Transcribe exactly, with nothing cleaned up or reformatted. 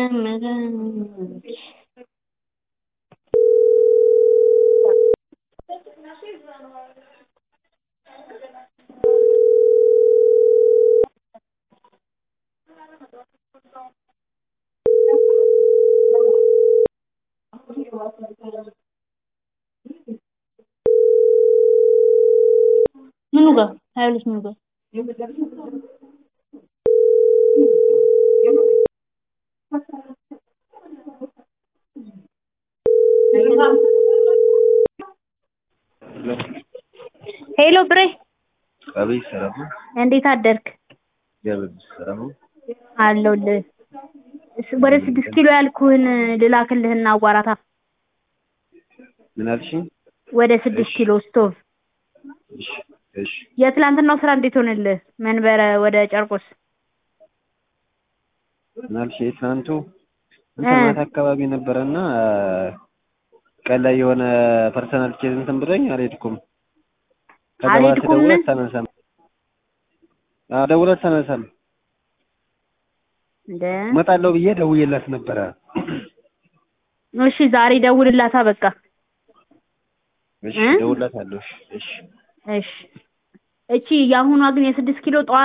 ምኑጋ ሃይሉስ ምኑጋ ሄሎ ብሬ አቤት ሰላም ነው? እንዴት አደርክ? እግዚአብሔር ሰላም ነው? አለሁልህ። ወደ ስድስት ኪሎ ያልኩህን ልላክልህና አዋራታ። ምን አልሽኝ? ወደ ስድስት ኪሎ ስቶቭ። እሺ እሺ። የትላንትናው ስራ እንዴት ሆነልህ? መንበረ ወደ ጨርቆስ ምን አልሽ? የትናንቱ እንትን ማታ አካባቢ ነበረና ቀን ላይ የሆነ ፐርሰናል ኬዝ እንትን ብለኝ አልሄድኩም። ከዛ በኋላ ደውለህ አታነሳም። አዎ ደውለህ አታነሳም። እንደ እመጣለሁ ብዬ ደውዬላት ነበረ። እሺ ዛሬ ደውልላታ በቃ። እሺ ደውልላታለሁ። እሺ እሺ። እሺ እቺ ያሁኗ ግን የስድስት ኪሎ ጠዋት